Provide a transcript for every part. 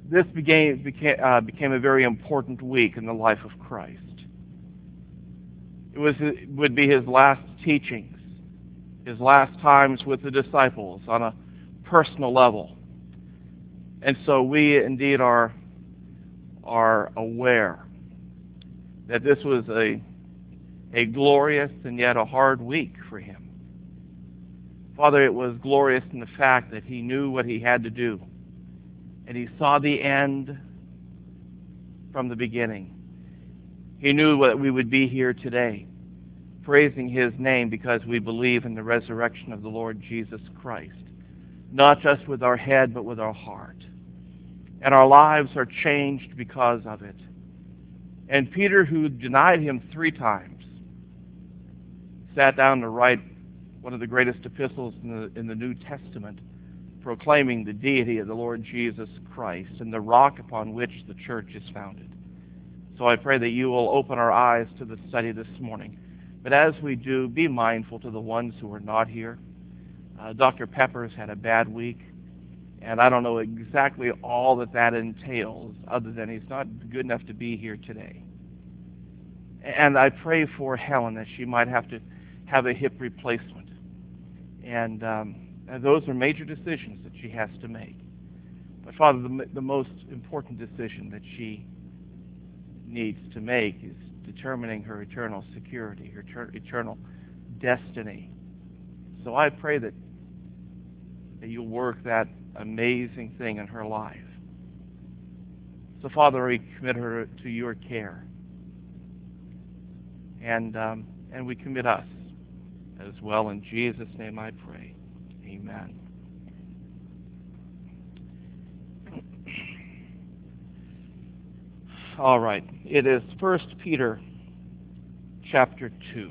this became a very important week in the life of Christ. It would be his last teachings, his last times with the disciples on a personal level. And so we indeed are aware that this was a glorious and yet a hard week for him. Father, it was glorious in the fact that he knew what he had to do, and he saw the end from the beginning. He knew that we would be here today, praising his name because we believe in the resurrection of the Lord Jesus Christ, not just with our head, but with our heart. And our lives are changed because of it. And Peter, who denied him 3 times, sat down to write one of the greatest epistles in the New Testament, proclaiming the deity of the Lord Jesus Christ and the rock upon which the church is founded. So I pray that you will open our eyes to the study this morning. But as we do, be mindful to the ones who are not here. Dr. Peppers had a bad week, and I don't know exactly all that entails, other than he's not good enough to be here today. And I pray for Helen that she might have to have a hip replacement. And those are major decisions that she has to make. But Father, the most important decision that she needs to make is determining her eternal security, her eternal destiny. So I pray that you'll work that amazing thing in her life. So Father, we commit her to your care. And we commit us as well. In Jesus' name I pray. Amen. All right. It is 1 Peter chapter 2.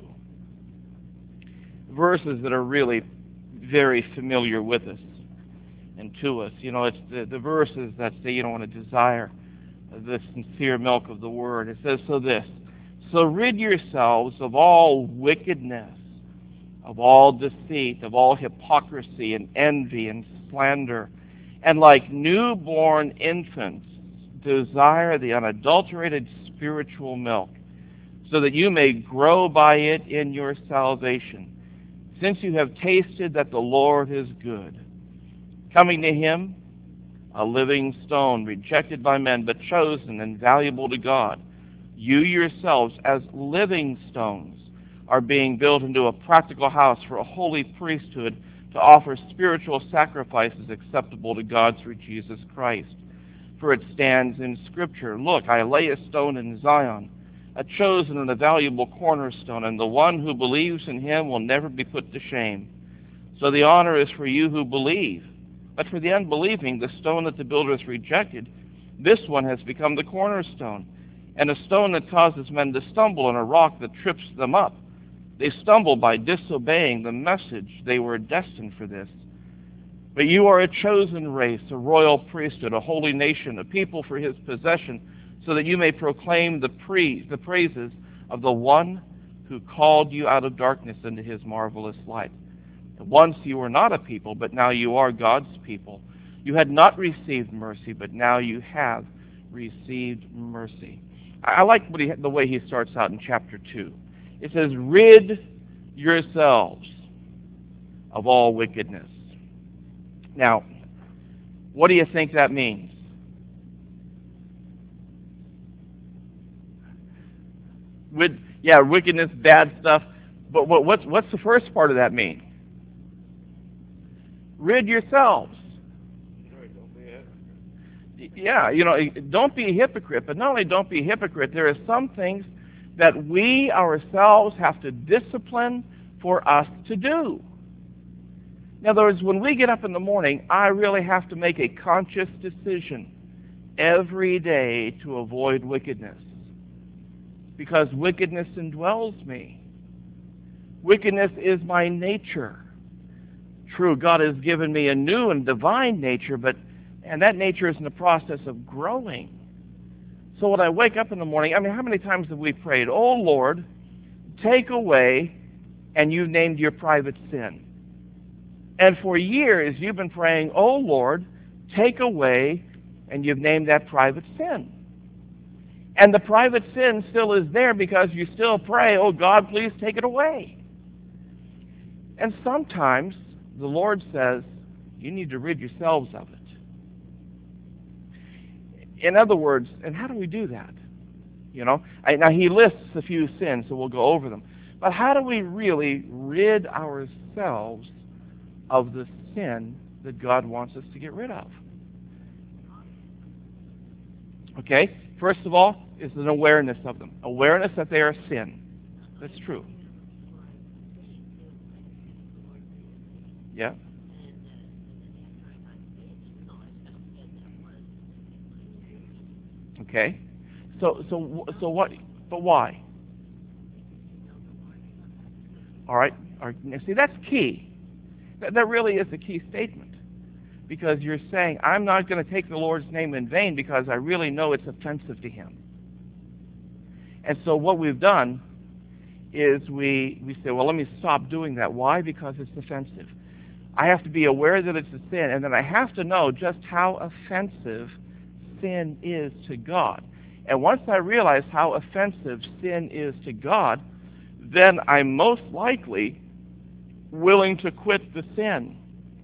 Verses that are really very familiar with us and to us. You know, it's the verses that say you don't want to desire the sincere milk of the Word. It says so rid yourselves of all wickedness, of all deceit, of all hypocrisy and envy and slander, and like newborn infants, desire the unadulterated spiritual milk, so that you may grow by it in your salvation, since you have tasted that the Lord is good. Coming to him, a living stone, rejected by men, but chosen and valuable to God, you yourselves, as living stones, are being built into a practical house for a holy priesthood to offer spiritual sacrifices acceptable to God through Jesus Christ. For it stands in Scripture, look, I lay a stone in Zion, a chosen and a valuable cornerstone, and the one who believes in him will never be put to shame. So the honor is for you who believe. But for the unbelieving, the stone that the builders rejected, this one has become the cornerstone, and a stone that causes men to stumble, and a rock that trips them up. They stumble by disobeying the message. They were destined for this. But you are a chosen race, a royal priesthood, a holy nation, a people for his possession, so that you may proclaim the praises of the one who called you out of darkness into his marvelous light. Once you were not a people, but now you are God's people. You had not received mercy, but now you have received mercy. I like the way he starts out in chapter 2. It says, rid yourselves of all wickedness. Now, what do you think that means? Wickedness, bad stuff. But what's the first part of that mean? Rid yourselves. Yeah, don't be a hypocrite. But not only don't be a hypocrite, there are some things that we ourselves have to discipline for us to do. In other words, when we get up in the morning, I really have to make a conscious decision every day to avoid wickedness, because wickedness indwells me. Wickedness is my nature. True, God has given me a new and divine nature, and that nature is in the process of growing. So when I wake up in the morning, how many times have we prayed, oh Lord, take away, and you named your private sin. And for years you've been praying, oh Lord, take away and you've named that private sin. And the private sin still is there because you still pray, oh God, please take it away. And sometimes the Lord says, you need to rid yourselves of it. In other words, and how do we do that? Now he lists a few sins, so we'll go over them. But how do we really rid ourselves of the sin that God wants us to get rid of? Okay, first of all, is an awareness of them. Awareness that they are sin. That's true. Yeah. Okay. So what? But why? All right. Now, see, that's key. That really is a key statement, because you're saying, I'm not going to take the Lord's name in vain because I really know it's offensive to Him. And so what we've done is we say, well, let me stop doing that. Why? Because it's offensive. I have to be aware that it's a sin, and then I have to know just how offensive sin is to God. And once I realize how offensive sin is to God, then I'm most likely willing to quit the sin.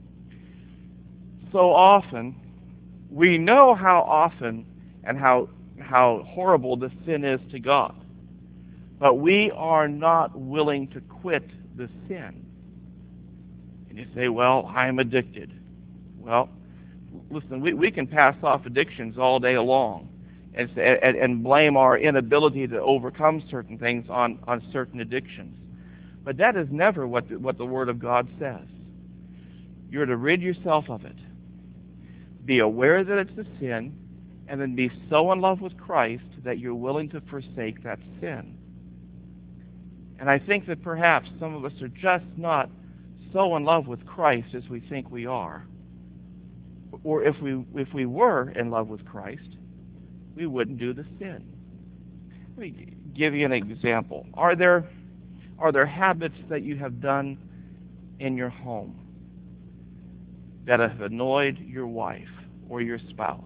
So often, we know how often and how horrible the sin is to God, but we are not willing to quit the sin. And you say, well, I'm addicted. Well, listen, we can pass off addictions all day long and blame our inability to overcome certain things on certain addictions. But that is never what the Word of God says. You're to rid yourself of it. Be aware that it's a sin, and then be so in love with Christ that you're willing to forsake that sin. And I think that perhaps some of us are just not so in love with Christ as we think we are. Or if we were in love with Christ, we wouldn't do the sin. Let me give you an example. Are there habits that you have done in your home that have annoyed your wife or your spouse?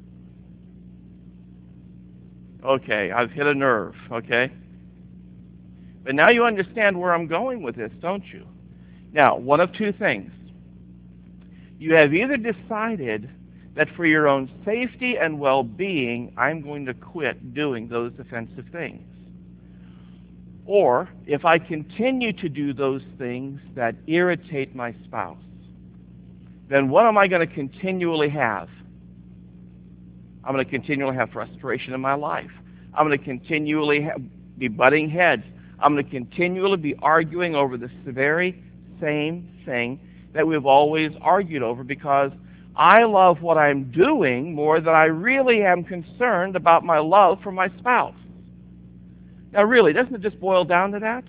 Okay, I've hit a nerve, okay? But now you understand where I'm going with this, don't you? Now, one of two things. You have either decided that for your own safety and well-being, I'm going to quit doing those offensive things. Or, if I continue to do those things that irritate my spouse, then what am I going to continually have? I'm going to continually have frustration in my life. I'm going to continually be butting heads. I'm going to continually be arguing over the very same thing that we've always argued over, because I love what I'm doing more than I really am concerned about my love for my spouse. Now really, doesn't it just boil down to that?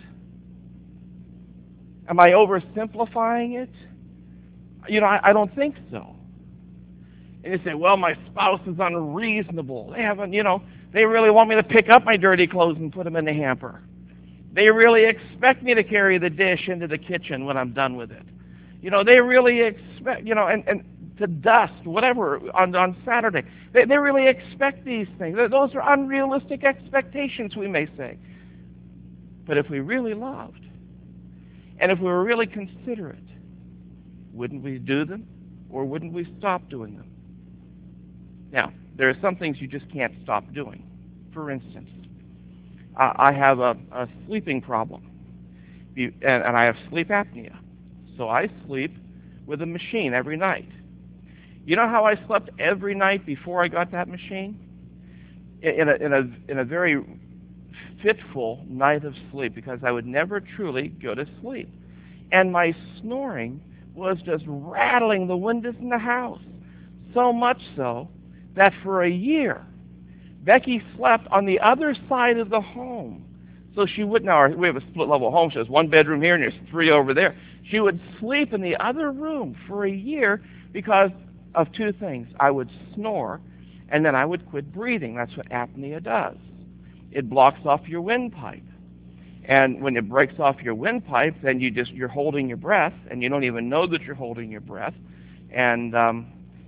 Am I oversimplifying it? I don't think so. And you say, well, my spouse is unreasonable. They really want me to pick up my dirty clothes and put them in the hamper. They really expect me to carry the dish into the kitchen when I'm done with it. They really expect, and to dust, whatever, on Saturday. They really expect these things. Those are unrealistic expectations, we may say. But if we really loved, and if we were really considerate, wouldn't we do them, or wouldn't we stop doing them? Now, there are some things you just can't stop doing. For instance, I have a sleeping problem, and I have sleep apnea. So I sleep with a machine every night. You know how I slept every night before I got that machine? In a very fitful night of sleep, because I would never truly go to sleep. And my snoring was just rattling the windows in the house. So much so that for a year, Becky slept on the other side of the home. So she would, now we have a split level home, so there's one bedroom here and there's three over there. She would sleep in the other room for a year because of two things. I would snore, and then I would quit breathing. That's what apnea does. It blocks off your windpipe. And when it breaks off your windpipe, then you're holding your breath, and you don't even know that you're holding your breath. And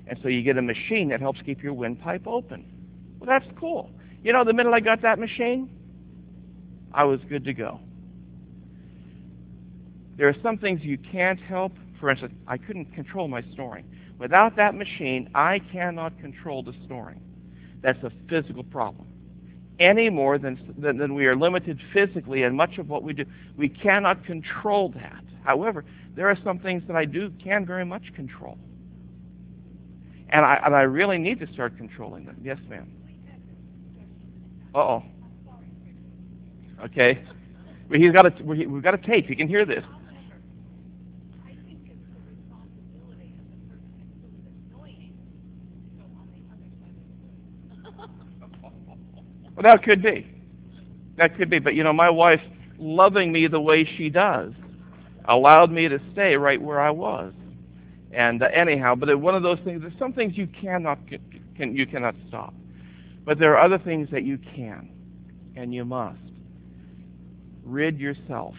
And so you get a machine that helps keep your windpipe open. Well, that's cool. You know, the minute I got that machine, I was good to go. There are some things you can't help. For instance, I couldn't control my snoring. Without that machine, I cannot control the snoring. That's a physical problem. Any more than we are limited physically in much of what we do. We cannot control that. However, there are some things that I can very much control. And I really need to start controlling them. Yes, ma'am. Uh-oh. Okay. We've got a tape. You can hear this. Well, that could be. That could be. But, you know, my wife, loving me the way she does, allowed me to stay right where I was. And anyhow, but one of those things, there's some things you cannot stop. But there are other things that you can, and you must. Rid yourself.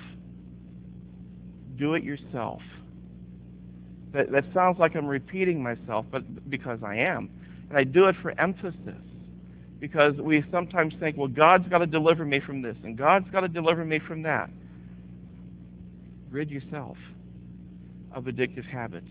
Do it yourself. That sounds like I'm repeating myself, but because I am. And I do it for emphasis. Because we sometimes think, well, God's got to deliver me from this, and God's got to deliver me from that. Rid yourself of addictive habits.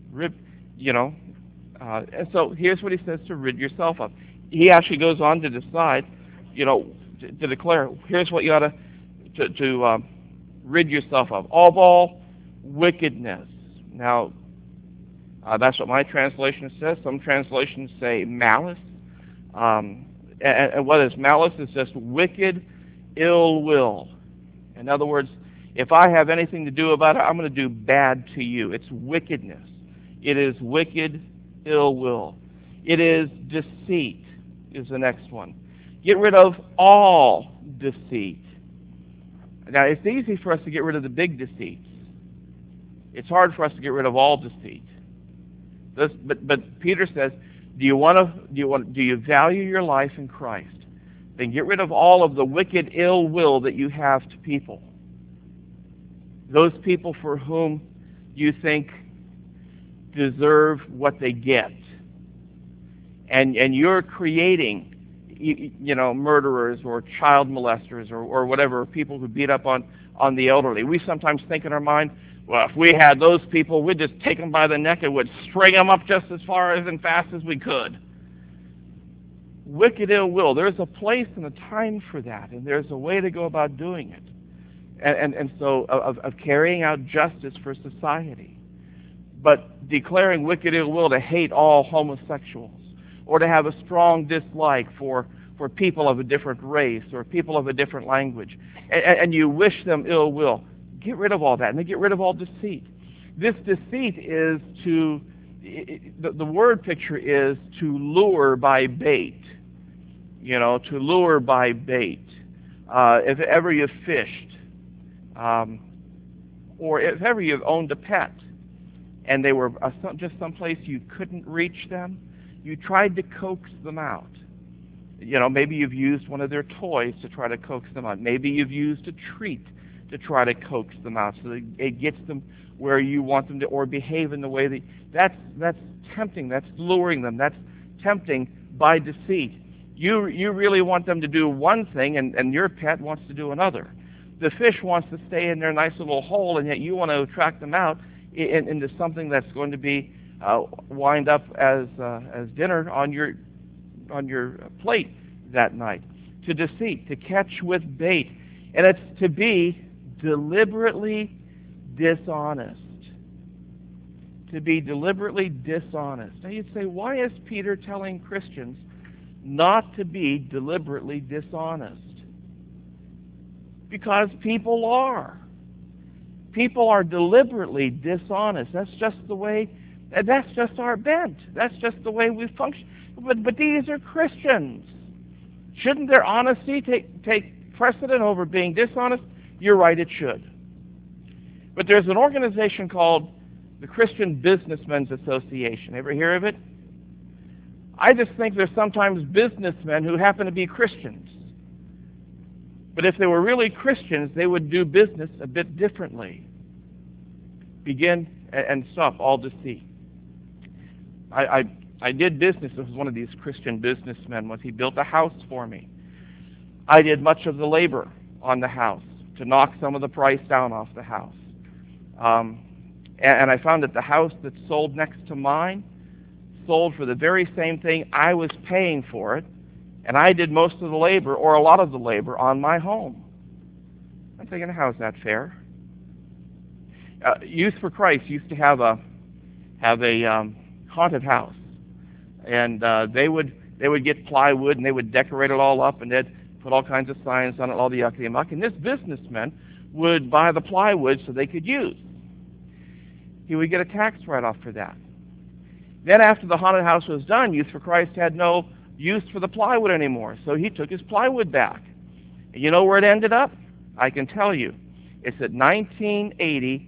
And so here's what he says to rid yourself of. He actually goes on to decide, to declare, here's what you ought to rid yourself of all wickedness. Now, that's what my translation says. Some translations say malice. And what is malice? Is just wicked ill will. In other words, if I have anything to do about it, I'm going to do bad to you. It's wickedness. It is wicked ill will. It is deceit is the next one. Get rid of all deceit. Now, it's easy for us to get rid of the big deceits. It's hard for us to get rid of all deceit. But Peter says, do you value your life in Christ? Then get rid of all of the wicked ill will that you have to people. Those people for whom you think deserve what they get. And you're creating, murderers or child molesters or whatever, people who beat up on the elderly. We sometimes think in our mind, well, if we had those people, we'd just take them by the neck and would string them up just as far and fast as we could. Wicked ill will. There's a place and a time for that, and there's a way to go about doing it. And so of carrying out justice for society. But declaring wicked ill will to hate all homosexuals, or to have a strong dislike for people of a different race or people of a different language, and you wish them ill will. Get rid of all that, and then get rid of all deceit. This deceit is the word picture is to lure by bait. To lure by bait. If ever you've fished, or if ever you've owned a pet, and they were just someplace you couldn't reach them, you tried to coax them out. Maybe you've used one of their toys to try to coax them out. Maybe you've used a treat to try to coax them out so that it gets them where you want them to, or behave in the way that's tempting. That's luring them. That's tempting by deceit. You really want them to do one thing, and your pet wants to do another. The fish wants to stay in their nice little hole, and yet you want to attract them out into something that's going to be wind up as dinner on your plate that night. To deceit, to catch with bait, and it's to be deliberately dishonest. To be deliberately dishonest. Now you'd say, why is Peter telling Christians not to be deliberately dishonest? Because people are. People are deliberately dishonest. That's just the way, that's just our bent. That's just the way we function. But these are Christians. Shouldn't their honesty take precedent over being dishonest? You're right, it should. But there's an organization called the Christian Businessmen's Association. Ever hear of it? I just think there's sometimes businessmen who happen to be Christians. But if they were really Christians, they would do business a bit differently. Begin and stop all deceit. I I did business with one of these Christian businessmen. He built a house for me. I did much of the labor on the house to knock some of the price down off the house. And I found that the house that sold next to mine sold for the very same thing I was paying for it, and I did most of the labor, or a lot of the labor, on my home. I'm thinking, how's that fair? Youth for Christ used to have a haunted house, and they would get plywood and they would decorate it all up, and they'd put all kinds of signs on it, all the yucky muck. And this businessman would buy the plywood so they could use. He would get a tax write-off for that. Then after the haunted house was done, Youth for Christ had no use for the plywood anymore, so he took his plywood back. And you know where it ended up? I can tell you. It's at 1980.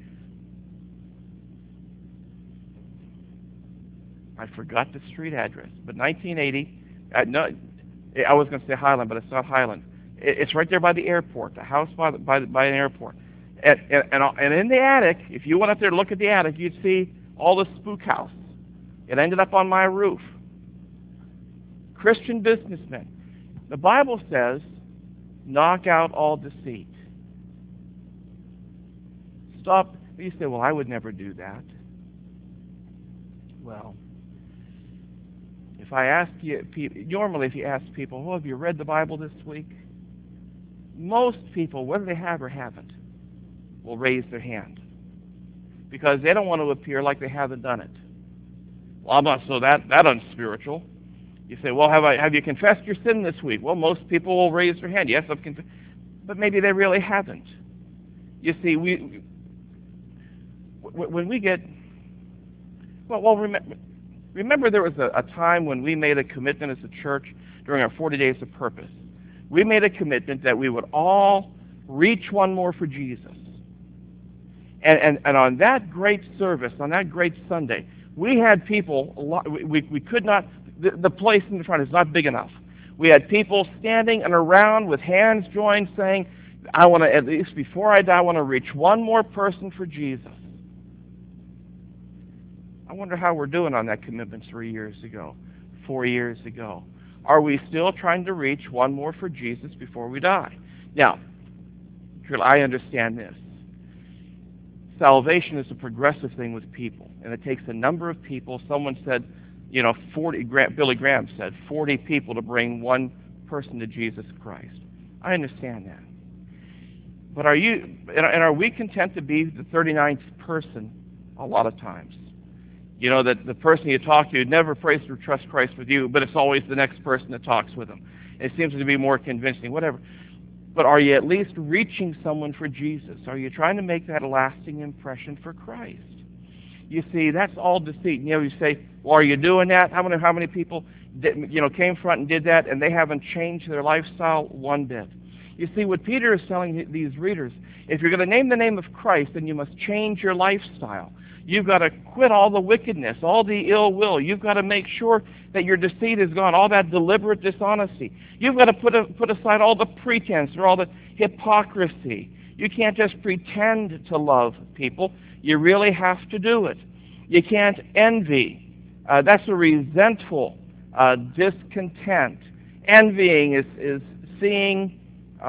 I forgot the street address, but 1980. No, I was going to say Highland, but it's not Highland. It's right there by the airport, the house by an airport. And in the attic, if you went up there to look at the attic, you'd see all the spook house. It ended up on my roof. Christian businessmen. The Bible says, knock out all deceit. Stop. You say, well, I would never do that. Well, if I ask you, normally if you ask people, well, have you read the Bible this week? Most people, whether they have or haven't, will raise their hand because they don't want to appear like they haven't done it. Well, I'm not so that unspiritual. You say, well, have you confessed your sin this week? Well, most people will raise their hand. Yes, I've confessed, but maybe they really haven't. You see, when we get, remember there was a time when we made a commitment as a church during our 40 days of purpose. We made a commitment that we would all reach one more for Jesus. And on that great service, on that great Sunday, we had people, we could not, the place in the front is not big enough. We had people standing and around with hands joined saying, I want to, at least before I die, I want to reach one more person for Jesus. I wonder how we're doing on that commitment 3 years ago, 4 years ago. Are we still trying to reach one more for Jesus before we die? Now, I understand this. Salvation is a progressive thing with people, and it takes a number of people. Someone said, 40, Billy Graham said, 40 people to bring one person to Jesus Christ. I understand that. But are we content to be the 39th person a lot of times? That the person you talk to never prays or trusts Christ with you, but it's always the next person that talks with them. It seems to be more convincing, whatever. But are you at least reaching someone for Jesus? Are you trying to make that a lasting impression for Christ? You see, that's all deceit. You say, well, are you doing that? How many people came front and did that, and they haven't changed their lifestyle one bit? You see, what Peter is telling these readers, if you're going to name the name of Christ, then you must change your lifestyle. You've got to quit all the wickedness, all the ill will. You've got to make sure that your deceit is gone, all that deliberate dishonesty. You've got to put aside all the pretense or all the hypocrisy. You can't just pretend to love people. You really have to do it. You can't envy. That's a resentful discontent. Envying is seeing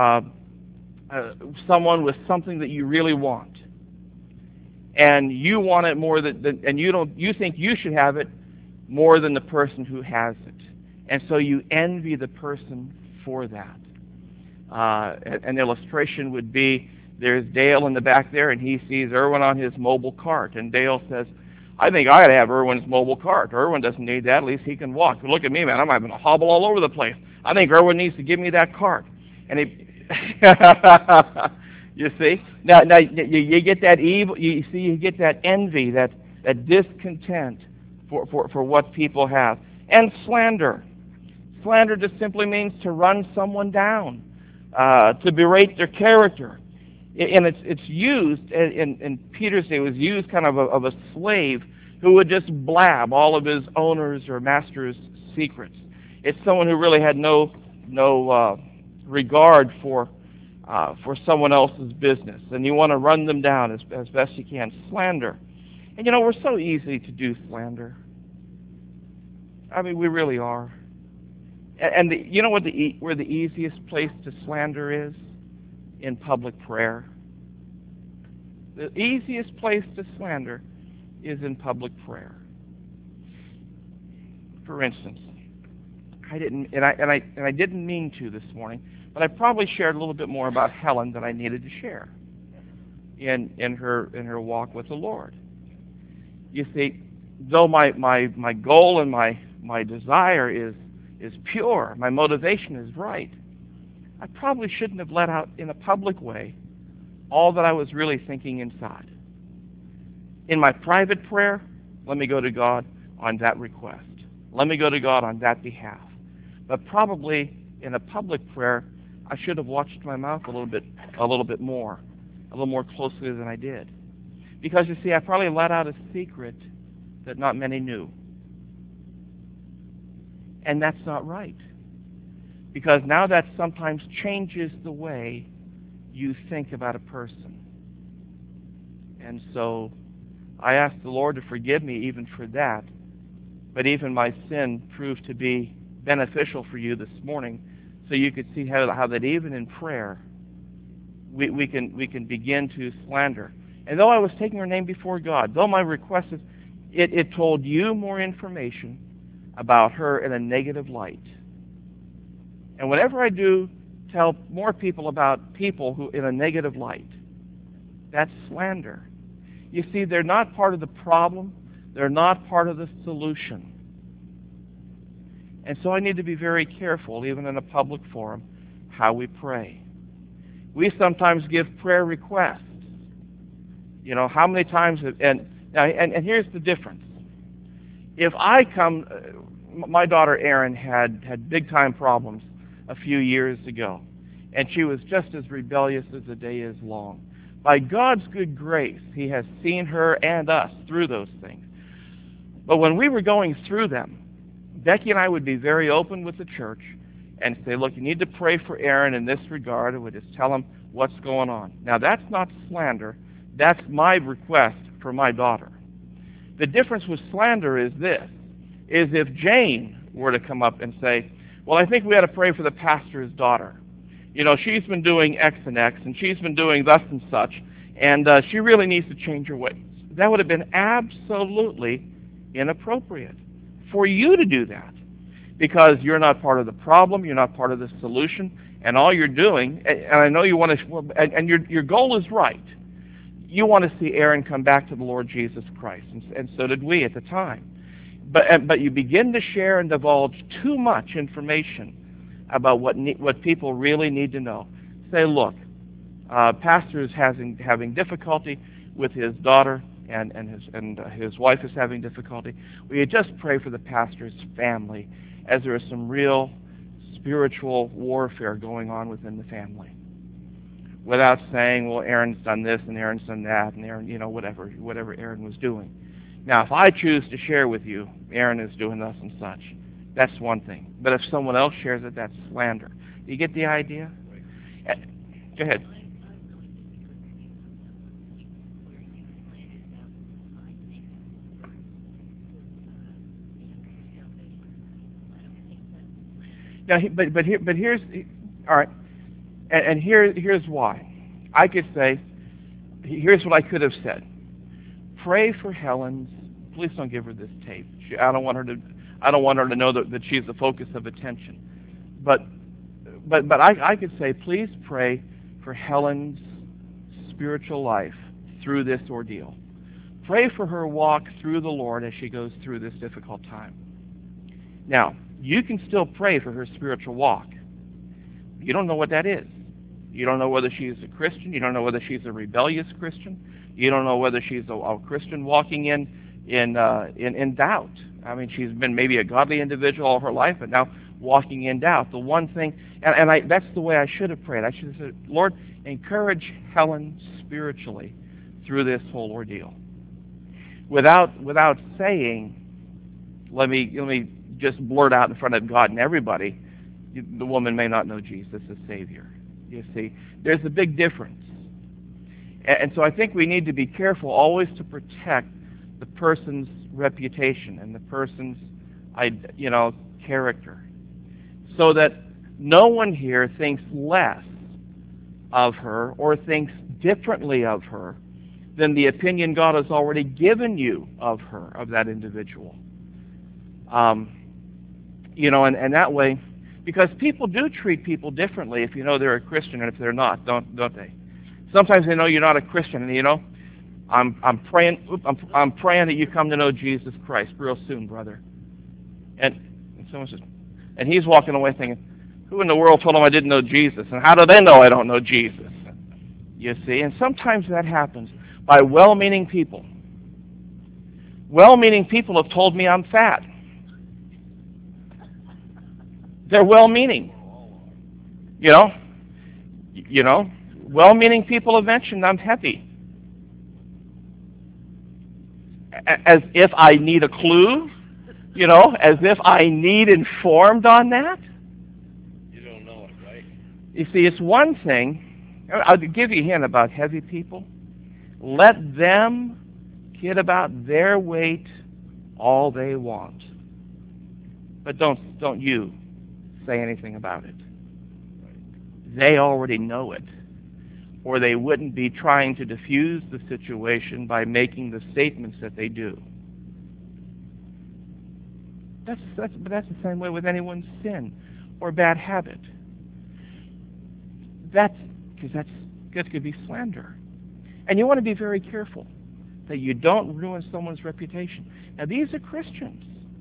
someone with something that you really want, and you want it more and you think you should have it more than the person who has it, and so you envy the person for that. An illustration would be, there's Dale in the back there, and he sees Irwin on his mobile cart, and Dale says, I think I ought to have Irwin's mobile cart. Irwin doesn't need that. At least he can walk. But look at me, man. I'm having to hobble all over the place. I think Irwin needs to give me that cart. And you see? Now you get that evil. You get that envy, that discontent for what people have. And slander. Slander just simply means to run someone down, to berate their character. And it's used, in Peter's day, it was used kind of a slave who would just blab all of his owner's or master's secrets. It's someone who really had no regard for someone else's business, and you want to run them down as best you can. Slander. And we're so easy to do slander. I mean, we really are. And you know what where the easiest place to slander is? In public prayer. The easiest place to slander is in public prayer. For instance, I didn't mean to this morning, but I probably shared a little bit more about Helen than I needed to share in her walk with the Lord. You see, though my goal and my desire is pure, my motivation is right, I probably shouldn't have let out in a public way all that I was really thinking inside. In my private prayer, let me go to God on that request. Let me go to God on that behalf. But probably in a public prayer, I should have watched my mouth a little bit more, a little more closely than I did. Because you see, I probably let out a secret that not many knew. And that's not right. Because now that sometimes changes the way you think about a person. And so I ask the Lord to forgive me even for that. But even my sin proved to be beneficial for you this morning, so you could see how that even in prayer we can begin to slander. And though I was taking her name before God, though my request is, it told you more information about her in a negative light. And whenever I do tell more people about people who in a negative light, that's slander. You see, they're not part of the problem. They're not part of the solution. And so I need to be very careful, even in a public forum, how we pray. We sometimes give prayer requests. You know, how many times, and here's the difference. If I come, my daughter Erin had big time problems a few years ago, and she was just as rebellious as the day is long. By God's good grace, He has seen her and us through those things. But when we were going through them, Becky and I would be very open with the church and say, look, you need to pray for Erin in this regard, and we'd just tell them what's going on. Now, that's not slander. That's my request for my daughter. The difference with slander is this, is if Jane were to come up and say, well, I think we ought to pray for the pastor's daughter. You know, she's been doing X and X, and she's been doing thus and such, and she really needs to change her ways. That would have been absolutely inappropriate for you to do that, because you're not part of the problem, you're not part of the solution, and all you're doing, and I know you want to, and your goal is right. You want to see Erin come back to the Lord Jesus Christ, and so did we at the time. But you begin to share and divulge too much information about what people really need to know. Say, look, pastor is having difficulty with his daughter, and his wife is having difficulty. Will you just pray for the pastor's family, as there is some real spiritual warfare going on within the family? Without saying, well, Erin's done this and Erin's done that, and Erin, you know, whatever Erin was doing. Now, if I choose to share with you, Erin is doing thus and such, that's one thing. But if someone else shares it, that's slander. Do you get the idea? Go ahead. Now, but here's all right, and here's why. I could say, here's what I could have said: pray for Helen's. Please don't give her this tape. I don't want her to know that she's the focus of attention. But I could say, please pray for Helen's spiritual life through this ordeal. Pray for her walk through the Lord as she goes through this difficult time. Now, you can still pray for her spiritual walk. You don't know what that is. You don't know whether she's a Christian. You don't know whether she's a rebellious Christian. You don't know whether she's a Christian walking in doubt. I mean, she's been maybe a godly individual all her life, but now walking in doubt. The one thing, and that's the way I should have prayed. I should have said, Lord, encourage Helen spiritually through this whole ordeal. Without saying, let me just blurt out in front of God and everybody, the woman may not know Jesus as Savior. You see, there's a big difference. And so I think we need to be careful always to protect the person's reputation and the person's character, so that no one here thinks less of her or thinks differently of her than the opinion God has already given you of her, of that individual. And that way, because people do treat people differently if you know they're a Christian and if they're not, don't they? Sometimes they know you're not a Christian, and I'm praying that you come to know Jesus Christ real soon, brother. And someone says, and he's walking away thinking, who in the world told him I didn't know Jesus? And how do they know I don't know Jesus? You see, and sometimes that happens by well-meaning people. Well-meaning people have told me I'm fat. They're well-meaning. Well-meaning people have mentioned I'm heavy. As if I need a clue, as if I need informed on that. You don't know it, right? You see, it's one thing. I'll give you a hint about heavy people. Let them kid about their weight all they want, but don't you say anything about it. They already know it, or they wouldn't be trying to diffuse the situation by making the statements that they do. But that's the same way with anyone's sin or bad habit. That could be slander. And you want to be very careful that you don't ruin someone's reputation. Now, these are Christians.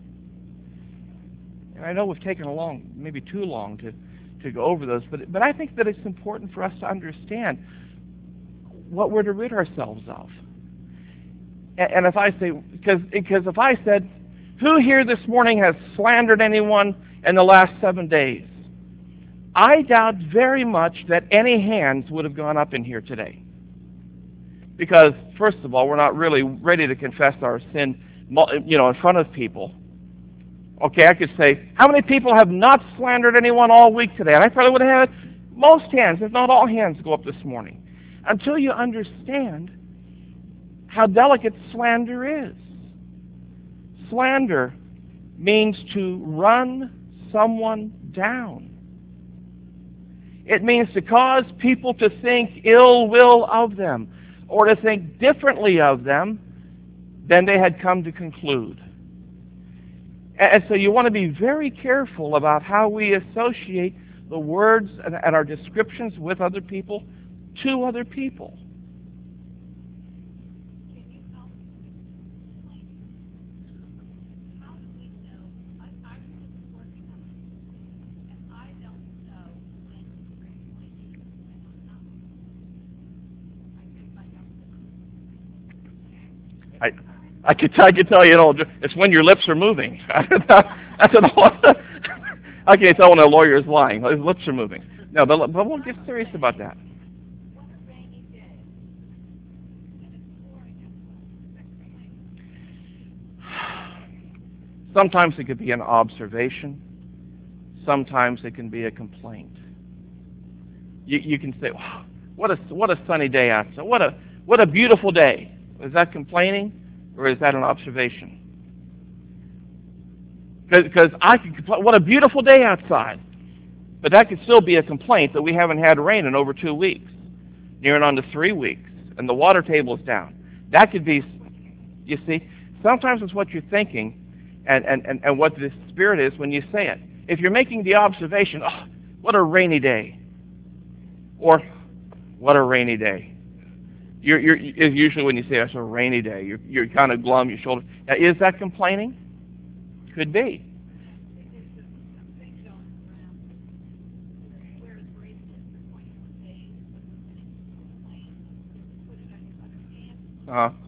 And I know we've taken maybe too long to go over those, but I think that it's important for us to understand what we're to rid ourselves of. And if I say, because if I said, who here this morning has slandered anyone in the last 7 days? I doubt very much that any hands would have gone up in here today. Because, first of all, we're not really ready to confess our sin, in front of people. Okay, I could say, how many people have not slandered anyone all week today? And I probably would have had most hands, if not all hands, go up this morning. Until you understand how delicate slander is. Slander means to run someone down. It means to cause people to think ill will of them, or to think differently of them than they had come to conclude. And so you want to be very careful about how we associate the words and our descriptions with other people to other people. Can you help explain how do we know? I'm just working on it, and I don't know when to explain it and I'm not. I guess I could tell it's when your lips are moving. That's I can't tell when a lawyer is lying. His lips are moving. No, but we'll get serious about that. What a rainy day. And it's pouring outside. Sometimes it could be an observation. Sometimes it can be a complaint. You can say, wow, what a sunny day outside. What a beautiful day. Is that complaining? Or is that an observation? Because I can complain, what a beautiful day outside. But that could still be a complaint that we haven't had rain in over 2 weeks, nearing on to 3 weeks, and the water table is down. That could be, you see, sometimes it's what you're thinking and what the spirit is when you say it. If you're making the observation, oh, what a rainy day, or what a rainy day. It's usually when you say it's a rainy day, you're kind of glum, your shoulder. Now, is that complaining? Could be. Uh-huh.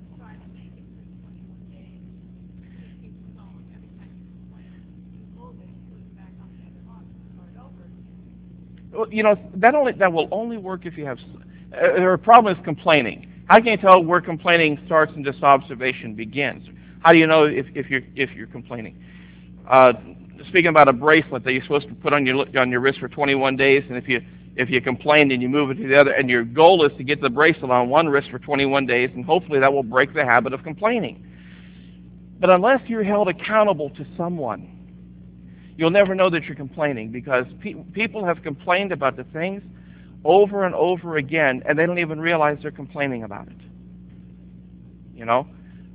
Well, that will only work if you have. The problem is complaining. How can you tell where complaining starts and just observation begins? How do you know if you're complaining? Speaking about a bracelet that you're supposed to put on your wrist for 21 days, and if you complain and you move it to the other, and your goal is to get the bracelet on one wrist for 21 days, and hopefully that will break the habit of complaining. But unless you're held accountable to someone, you'll never know that you're complaining, because people have complained about the things over and over again, and they don't even realize they're complaining about it. You know?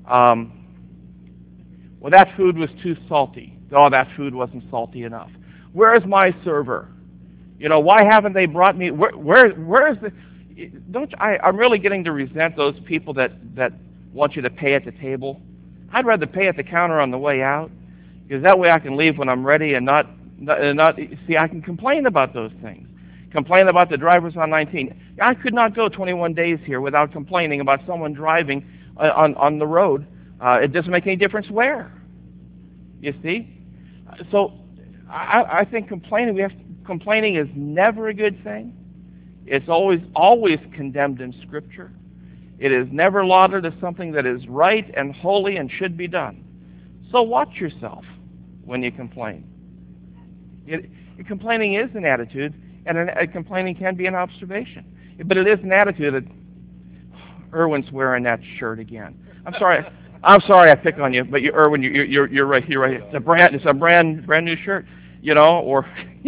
Well, that food was too salty. Oh, that food wasn't salty enough. Where's my server? You know, why haven't they brought me? Where is the? I'm really getting to resent those people that want you to pay at the table. I'd rather pay at the counter on the way out, because that way I can leave when I'm ready and not see. I can complain about those things. Complain about the drivers on 19. I could not go 21 days here without complaining about someone driving on the road. It doesn't make any difference where. You see? So I think complaining is never a good thing. It's always condemned in Scripture. It is never lauded as something that is right and holy and should be done. So watch yourself when you complain. Complaining is an attitude, and complaining can be an observation. But it is an attitude. That Erwin's wearing that shirt again. I'm sorry I pick on you, but Erwin, you're right. You're right. It's a brand new shirt, you know, or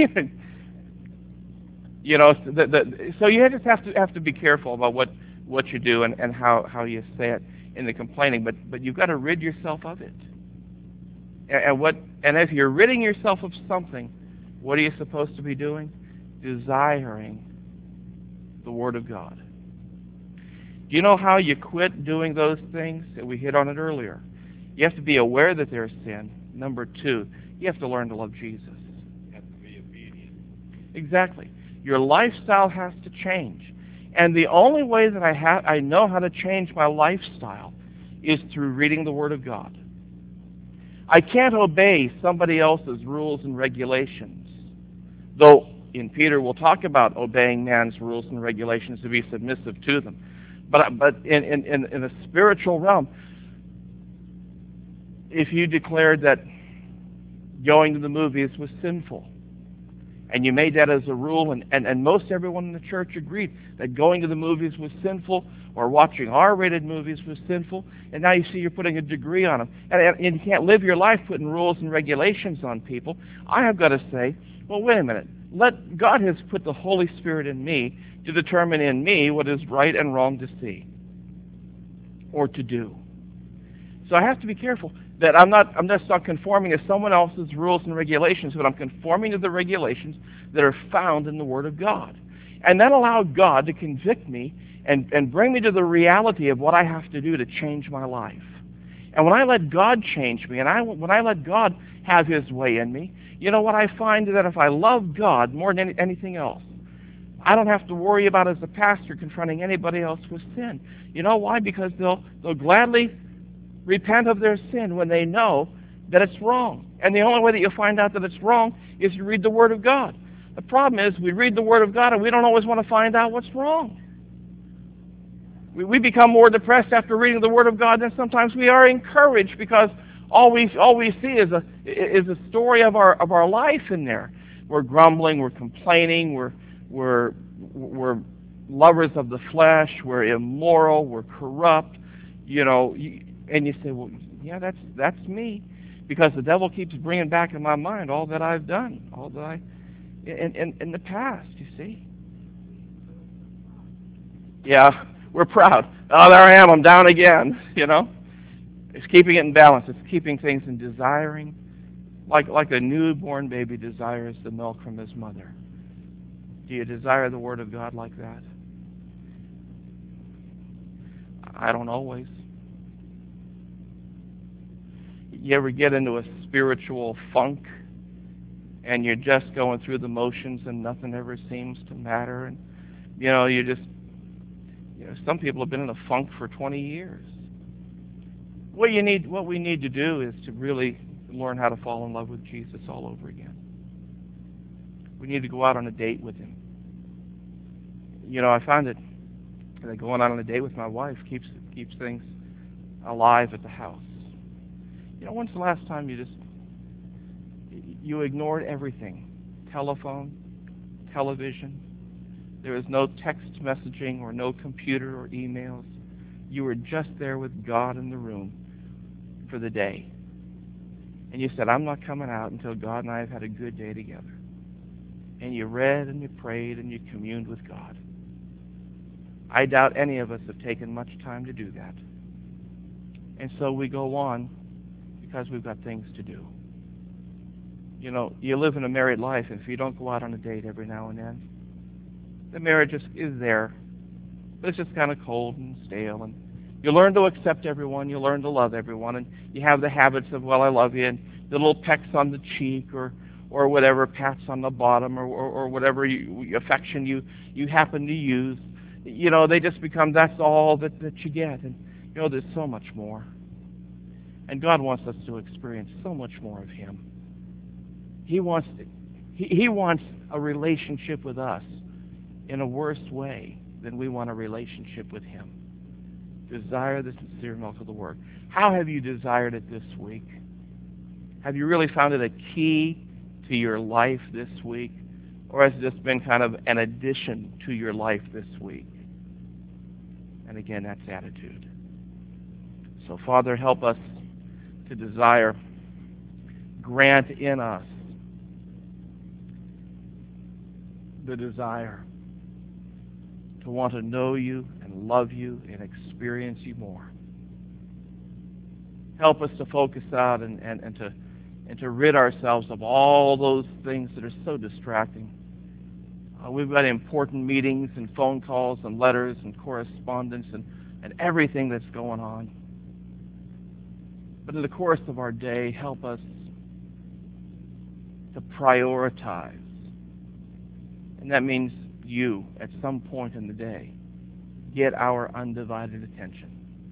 you know. So you just have to be careful about what you do and how you say it in the complaining. But you've got to rid yourself of it. And if you're ridding yourself of something, what are you supposed to be doing? Desiring the Word of God. Do you know how you quit doing those things? We hit on it earlier. You have to be aware that there's sin. Number 2, you have to learn to love Jesus. You have to be obedient. Exactly. Your lifestyle has to change. And the only way that I know how to change my lifestyle is through reading the Word of God. I can't obey somebody else's rules and regulations. Though in Peter we'll talk about obeying man's rules and regulations to be submissive to them. But in a spiritual realm, if you declared that going to the movies was sinful, and you made that as a rule, and most everyone in the church agreed that going to the movies was sinful, or watching R-rated movies was sinful, and now you see you're putting a degree on them, and you can't live your life putting rules and regulations on people, I have got to say, well, wait a minute. God has put the Holy Spirit in me to determine in me what is right and wrong to see or to do. So I have to be careful that I'm just not conforming to someone else's rules and regulations, but I'm conforming to the regulations that are found in the Word of God. And that allowed God to convict me and bring me to the reality of what I have to do to change my life. And when I let God change me, and when I let God have His way in me, you know what I find? That if I love God more than anything else, I don't have to worry about, as a pastor, confronting anybody else with sin. You know why? Because they'll gladly repent of their sin when they know that it's wrong. And the only way that you'll find out that it's wrong is you read the Word of God. The problem is we read the Word of God and we don't always want to find out what's wrong. We become more depressed after reading the Word of God than sometimes we are encouraged, because all we see is a story of our life in there. We're grumbling, we're complaining, we're lovers of the flesh, we're immoral, we're corrupt, you know. And you say, well, yeah, that's me, because the devil keeps bringing back in my mind all that I've done, all that I in the past. You see? Yeah, we're proud. Oh, there I am. I'm down again. You know, it's keeping it in balance. It's keeping things in desiring, like a newborn baby desires the milk from his mother. Do you desire the Word of God like that? I don't always. You ever get into a spiritual funk and you're just going through the motions and nothing ever seems to matter? And you know, some people have been in a funk for 20 years. What we need to do is to really learn how to fall in love with Jesus all over again. We need to go out on a date with Him. You know, I found that going out on a date with my wife keeps things alive at the house. You know, when's the last time you ignored everything? Telephone, television. There was no text messaging or no computer or emails. You were just there with God in the room for the day. and you said, I'm not coming out until God and I have had a good day together. And you read and you prayed and you communed with God. I doubt any of us have taken much time to do that. And so we go on because we've got things to do. You know, you live in a married life, and if you don't go out on a date every now and then, the marriage just is there, but it's just kind of cold and stale. And you learn to accept everyone, you learn to love everyone, and you have the habits of, well, I love you, and the little pecks on the cheek or whatever, pats on the bottom or whatever affection you happen to use. You know, they just become, that's all that you get. And, you know, there's so much more. And God wants us to experience so much more of Him. He wants a relationship with us in a worse way than we want a relationship with Him. Desire the sincere milk of the Word. How have you desired it this week? Have you really found it a key to your life this week? Or has it just been kind of an addition to your life this week? And again, that's attitude. So, Father, help us to desire. Grant in us the desire to want to know you and love you and experience you more. Help us to focus out and to rid ourselves of all those things that are so distracting. We've got important meetings and phone calls and letters and correspondence and everything that's going on. But in the course of our day, help us to prioritize. And that means you, at some point in the day, get our undivided attention.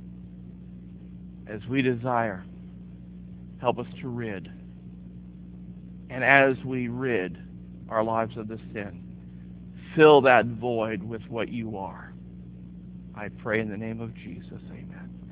As we desire, help us to rid. And as we rid our lives of the sin, fill that void with what you are. I pray in the name of Jesus. Amen.